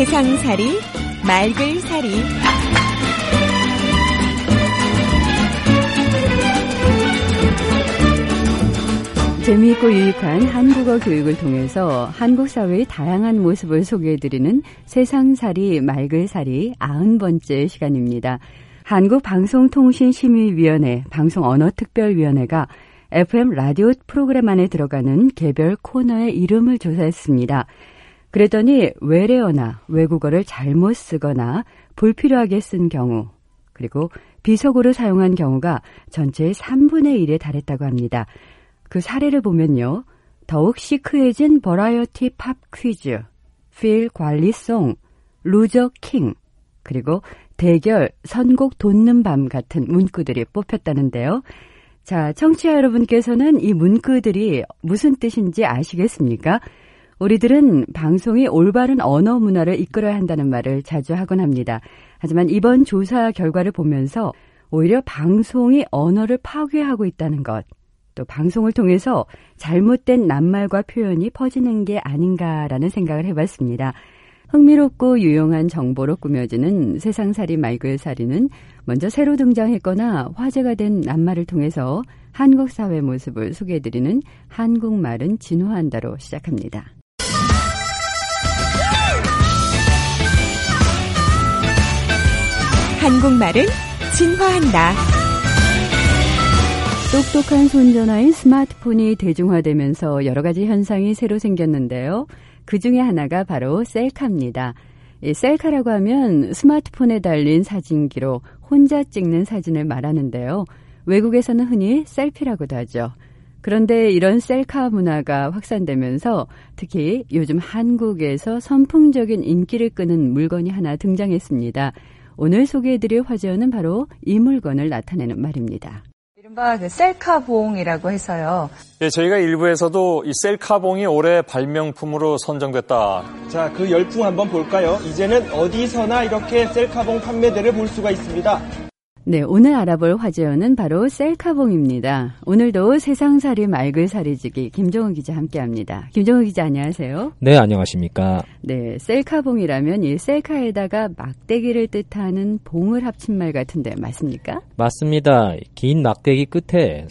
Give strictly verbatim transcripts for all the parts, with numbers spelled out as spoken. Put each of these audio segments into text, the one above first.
세상살이 말글살이 재미있고 유익한 한국어 교육을 통해서 한국 사회의 다양한 모습을 소개해드리는 세상살이 말글살이 아흔 번째 시간입니다. 한국방송통신심의위원회 방송언어특별위원회가 에프엠 라디오 프로그램 안에 들어가는 개별 코너의 이름을 조사했습니다. 그랬더니 외래어나 외국어를 잘못 쓰거나 불필요하게 쓴 경우, 그리고 비속어를 사용한 경우가 전체의 삼분의 일에 달했다고 합니다. 그 사례를 보면요. 더욱 시크해진 버라이어티 팝 퀴즈, 필 관리송, 루저 킹, 그리고 대결 선곡 돋는 밤 같은 문구들이 뽑혔다는데요. 자, 청취자 여러분께서는 이 문구들이 무슨 뜻인지 아시겠습니까? 우리들은 방송이 올바른 언어 문화를 이끌어야 한다는 말을 자주 하곤 합니다. 하지만 이번 조사 결과를 보면서 오히려 방송이 언어를 파괴하고 있다는 것, 또 방송을 통해서 잘못된 낱말과 표현이 퍼지는 게 아닌가라는 생각을 해봤습니다. 흥미롭고 유용한 정보로 꾸며지는 세상살이 말글살이는 먼저 새로 등장했거나 화제가 된 낱말을 통해서 한국 사회 모습을 소개해드리는 한국말은 진화한다로 시작합니다. 한국말은 진화한다. 똑똑한 손전화인 스마트폰이 대중화되면서 여러 가지 현상이 새로 생겼는데요. 그 중에 하나가 바로 셀카입니다. 이 셀카라고 하면 스마트폰에 달린 사진기로 혼자 찍는 사진을 말하는데요. 외국에서는 흔히 셀피라고도 하죠. 그런데 이런 셀카 문화가 확산되면서 특히 요즘 한국에서 선풍적인 인기를 끄는 물건이 하나 등장했습니다. 오늘 소개해드릴 화제어는 바로 이 물건을 나타내는 말입니다. 이른바 그 셀카봉이라고 해서요. 예, 저희가 일부에서도 이 셀카봉이 올해 발명품으로 선정됐다. 자, 그 열풍 한번 볼까요? 이제는 어디서나 이렇게 셀카봉 판매대를 볼 수가 있습니다. 네, 오늘 알아볼 화제어는 바로 셀카봉입니다. 오늘도 세상살이 말글살이지기 김종우 기자 함께합니다. 김종우 기자 안녕하세요. 네, 안녕하십니까. 네, 셀카봉이라면 이 셀카에다가 막대기를 뜻하는 봉을 합친 말 같은데 맞습니까? 맞습니다. 긴 막대기 끝에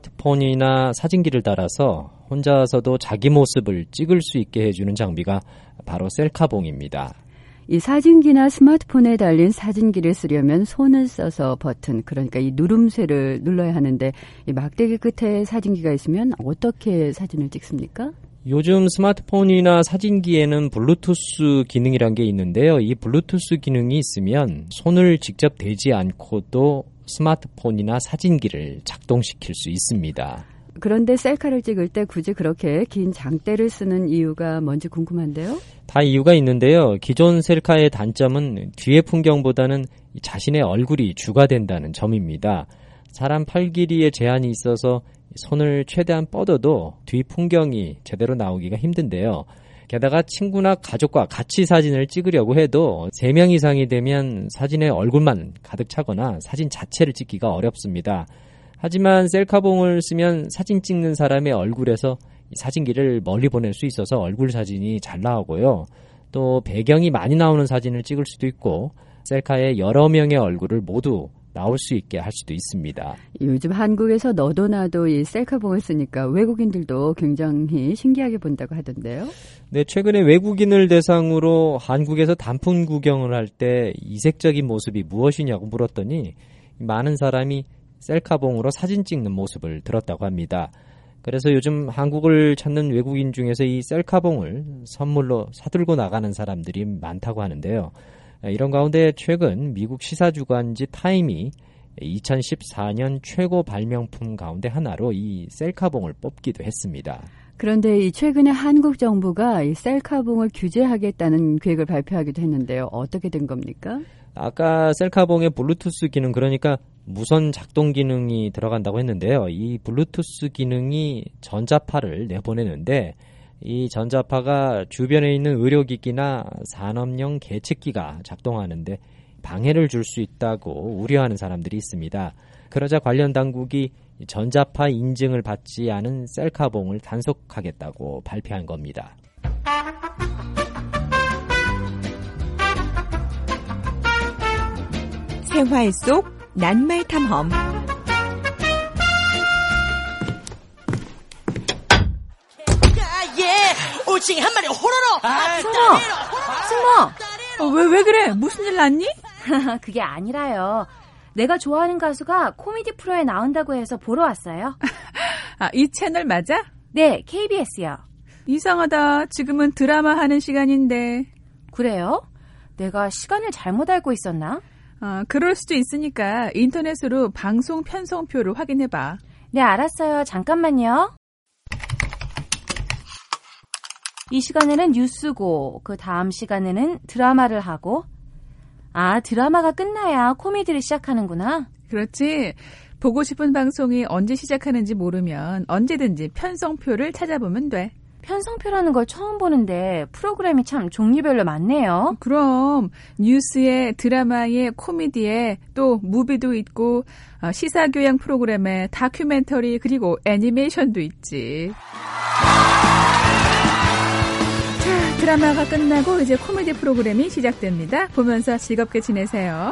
스마트폰이나 사진기를 달아서 혼자서도 자기 모습을 찍을 수 있게 해주는 장비가 바로 셀카봉입니다. 이 사진기나 스마트폰에 달린 사진기를 쓰려면 손을 써서 버튼, 그러니까 이 누름쇠를 눌러야 하는데 이 막대기 끝에 사진기가 있으면 어떻게 사진을 찍습니까? 요즘 스마트폰이나 사진기에는 블루투스 기능이란 게 있는데요. 이 블루투스 기능이 있으면 손을 직접 대지 않고도 스마트폰이나 사진기를 작동시킬 수 있습니다. 그런데 셀카를 찍을 때 굳이 그렇게 긴 장대를 쓰는 이유가 뭔지 궁금한데요? 다 이유가 있는데요. 기존 셀카의 단점은 뒤의 풍경보다는 자신의 얼굴이 주가 된다는 점입니다. 사람 팔 길이에 제한이 있어서 손을 최대한 뻗어도 뒤 풍경이 제대로 나오기가 힘든데요. 게다가 친구나 가족과 같이 사진을 찍으려고 해도 세 명 이상이 되면 사진에 얼굴만 가득 차거나 사진 자체를 찍기가 어렵습니다. 하지만 셀카봉을 쓰면 사진 찍는 사람의 얼굴에서 사진기를 멀리 보낼 수 있어서 얼굴 사진이 잘 나오고요. 또 배경이 많이 나오는 사진을 찍을 수도 있고 셀카에 여러 명의 얼굴을 모두 나올 수 있게 할 수도 있습니다. 요즘 한국에서 너도 나도 이 셀카봉을 쓰니까 외국인들도 굉장히 신기하게 본다고 하던데요. 네, 최근에 외국인을 대상으로 한국에서 단풍 구경을 할 때 이색적인 모습이 무엇이냐고 물었더니 많은 사람이 셀카봉으로 사진 찍는 모습을 들었다고 합니다. 그래서 요즘 한국을 찾는 외국인 중에서 이 셀카봉을 선물로 사들고 나가는 사람들이 많다고 하는데요. 이런 가운데 최근 미국 시사주간지 타임이 이천십사 년 최고 발명품 가운데 하나로 이 셀카봉을 뽑기도 했습니다. 그런데 이 최근에 한국 정부가 이 셀카봉을 규제하겠다는 계획을 발표하기도 했는데요. 어떻게 된 겁니까? 아까 셀카봉의 블루투스 기능, 그러니까 무선 작동 기능이 들어간다고 했는데요. 이 블루투스 기능이 전자파를 내보내는데 이 전자파가 주변에 있는 의료기기나 산업용 계측기가 작동하는데 방해를 줄 수 있다고 우려하는 사람들이 있습니다. 그러자 관련 당국이 전자파 인증을 받지 않은 셀카봉을 단속하겠다고 발표한 겁니다. 생활 속 낱말 탐험. 오징이 한 마리 호로로. 아, 승모, 승모. 어, 왜, 왜 그래? 무슨 일 났니? 그게 아니라요. 내가 좋아하는 가수가 코미디 프로에 나온다고 해서 보러 왔어요. 아, 이 채널 맞아? 네, 케이비에스요. 이상하다. 지금은 드라마 하는 시간인데. 그래요? 내가 시간을 잘못 알고 있었나? 아, 그럴 수도 있으니까 인터넷으로 방송 편성표를 확인해봐. 네, 알았어요. 잠깐만요. 이 시간에는 뉴스고 그 다음 시간에는 드라마를 하고 아, 드라마가 끝나야 코미디를 시작하는구나. 그렇지. 보고 싶은 방송이 언제 시작하는지 모르면 언제든지 편성표를 찾아보면 돼. 편성표라는 걸 처음 보는데 프로그램이 참 종류별로 많네요. 그럼 뉴스에 드라마에 코미디에 또 무비도 있고 시사교양 프로그램에 다큐멘터리 그리고 애니메이션도 있지. 자, 드라마가 끝나고 이제 코미디 프로그램이 시작됩니다. 보면서 즐겁게 지내세요.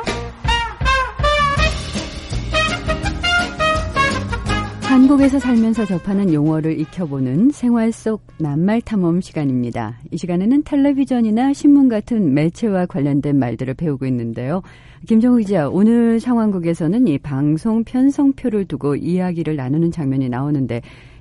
한국에서 살면서 접하는 용어를 익혀보는 생활 속 낱말 탐험 시간입니다. 이 시간에는 텔레비전이나 신문 같은 매체와 관련된 말들을 배우고 있는데요. 김정우 기자, 오늘 상황극에서는 이 방송 편성표를 두고 이야기를 나누는 장면이 나오는데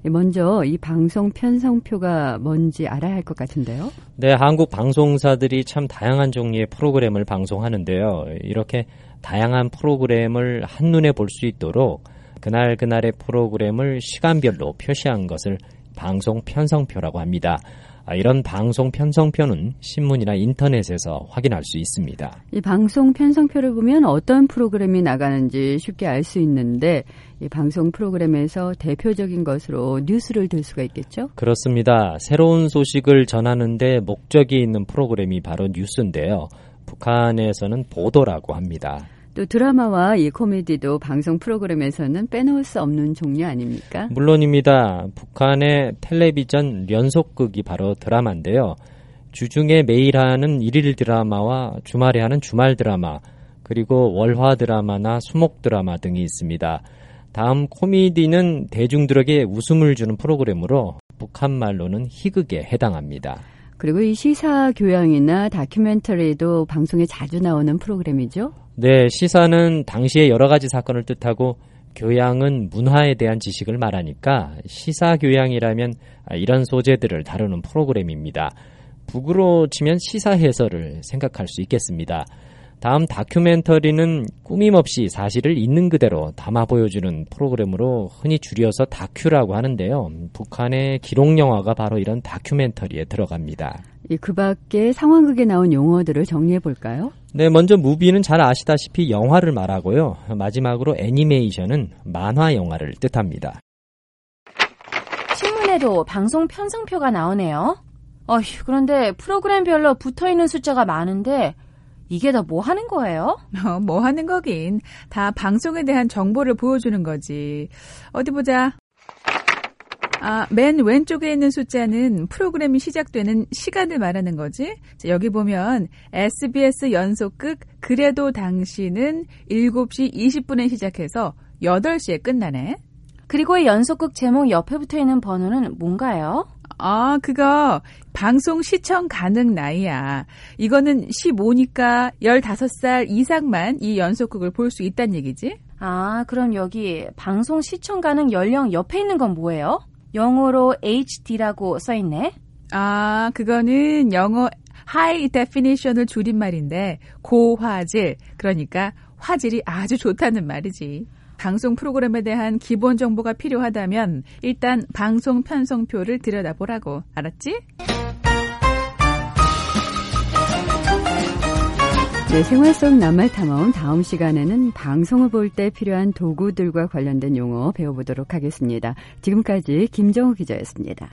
먼저 이 방송 편성표가 뭔지 알아야 할 것 같은데요. 네, 한국 방송사들이 참 다양한 종류의 프로그램을 방송하는데요. 이렇게 다양한 프로그램을 한눈에 볼 수 있도록 그날 그날의 프로그램을 시간별로 표시한 것을 방송 편성표라고 합니다. 이런 방송 편성표는 신문이나 인터넷에서 확인할 수 있습니다. 이 방송 편성표를 보면 어떤 프로그램이 나가는지 쉽게 알 수 있는데 이 방송 프로그램에서 대표적인 것으로 뉴스를 들 수가 있겠죠? 그렇습니다. 새로운 소식을 전하는데 목적이 있는 프로그램이 바로 뉴스인데요. 북한에서는 보도라고 합니다. 또 드라마와 이 코미디도 방송 프로그램에서는 빼놓을 수 없는 종류 아닙니까? 물론입니다. 북한의 텔레비전 연속극이 바로 드라마인데요. 주중에 매일 하는 일일 드라마와 주말에 하는 주말 드라마, 그리고 월화 드라마나 수목 드라마 등이 있습니다. 다음 코미디는 대중들에게 웃음을 주는 프로그램으로 북한말로는 희극에 해당합니다. 그리고 이 시사 교양이나 다큐멘터리도 방송에 자주 나오는 프로그램이죠? 네, 시사는 당시의 여러 가지 사건을 뜻하고 교양은 문화에 대한 지식을 말하니까 시사 교양이라면 이런 소재들을 다루는 프로그램입니다. 북으로 치면 시사 해설을 생각할 수 있겠습니다. 다음 다큐멘터리는 꾸밈없이 사실을 있는 그대로 담아 보여주는 프로그램으로 흔히 줄여서 다큐라고 하는데요. 북한의 기록 영화가 바로 이런 다큐멘터리에 들어갑니다. 그 밖에 상황극에 나온 용어들을 정리해 볼까요? 네, 먼저 무비는 잘 아시다시피 영화를 말하고요. 마지막으로 애니메이션은 만화 영화를 뜻합니다. 신문에도 방송 편성표가 나오네요. 어휴, 그런데 프로그램별로 붙어있는 숫자가 많은데 이게 다 뭐 하는 거예요? 어, 뭐 하는 거긴. 다 방송에 대한 정보를 보여주는 거지. 어디 보자. 아, 맨 왼쪽에 있는 숫자는 프로그램이 시작되는 시간을 말하는 거지. 자, 여기 보면 에스비에스 연속극 그래도 당신은 일곱 시 이십 분에 시작해서 여덟 시에 끝나네. 그리고 이 연속극 제목 옆에 붙어있는 번호는 뭔가요? 아, 그거 방송 시청 가능 나이야. 이거는 십오니까 열다섯 살 이상만 이 연속극을 볼 수 있다는 얘기지. 아, 그럼 여기 방송 시청 가능 연령 옆에 있는 건 뭐예요? 영어로 에이치디라고 써있네. 아, 그거는 영어 High Definition을 줄임말인데 고화질, 그러니까 화질이 아주 좋다는 말이지. 방송 프로그램에 대한 기본 정보가 필요하다면 일단 방송 편성표를 들여다보라고. 알았지? 네, 생활 속 낱말 탐험 다음 시간에는 방송을 볼 때 필요한 도구들과 관련된 용어 배워보도록 하겠습니다. 지금까지 김정우 기자였습니다.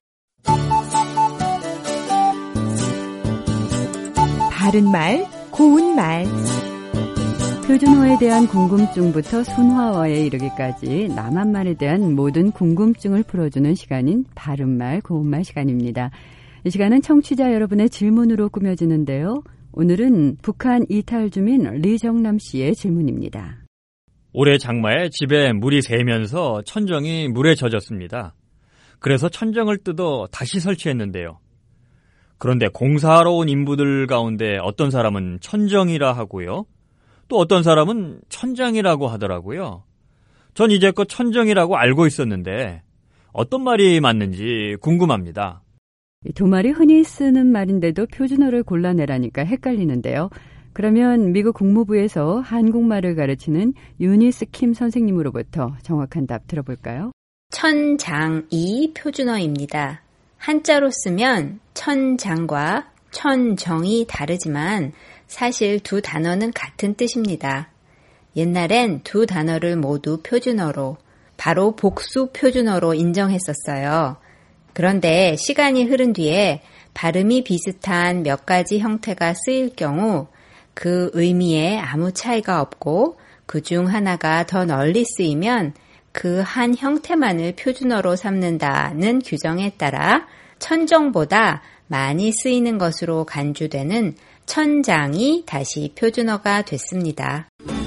바른 말, 고운 말. 표준어에 대한 궁금증부터 순화어에 이르기까지 남한말에 대한 모든 궁금증을 풀어주는 시간인 바른말, 고운말 시간입니다. 이 시간은 청취자 여러분의 질문으로 꾸며지는데요. 오늘은 북한 이탈 주민 리정남 씨의 질문입니다. 올해 장마에 집에 물이 새면서 천정이 물에 젖었습니다. 그래서 천정을 뜯어 다시 설치했는데요. 그런데 공사하러 온 인부들 가운데 어떤 사람은 천정이라 하고요. 또 어떤 사람은 천장이라고 하더라고요. 전 이제껏 천정이라고 알고 있었는데 어떤 말이 맞는지 궁금합니다. 두 말이 흔히 쓰는 말인데도 표준어를 골라내라니까 헷갈리는데요. 그러면 미국 국무부에서 한국말을 가르치는 유니스 킴 선생님으로부터 정확한 답 들어볼까요? 천장이 표준어입니다. 한자로 쓰면 천장과 천정이 다르지만 사실 두 단어는 같은 뜻입니다. 옛날엔 두 단어를 모두 표준어로, 바로 복수 표준어로 인정했었어요. 그런데 시간이 흐른 뒤에 발음이 비슷한 몇 가지 형태가 쓰일 경우 그 의미에 아무 차이가 없고 그중 하나가 더 널리 쓰이면 그 한 형태만을 표준어로 삼는다는 규정에 따라 천정보다 많이 쓰이는 것으로 간주되는 천장이 다시 표준어가 됐습니다.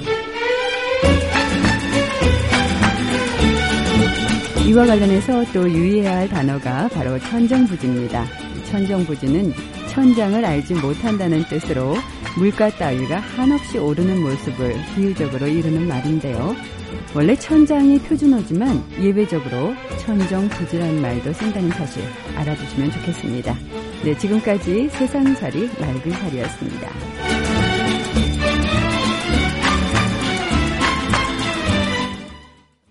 이와 관련해서 또 유의해야 할 단어가 바로 천정부지입니다. 천정부지는 천장을 알지 못한다는 뜻으로 물가 따위가 한없이 오르는 모습을 비유적으로 이루는 말인데요. 원래 천장이 표준어지만 예외적으로 천정부지라는 말도 쓴다는 사실 알아두시면 좋겠습니다. 네, 지금까지 세상살이 말글살이였습니다.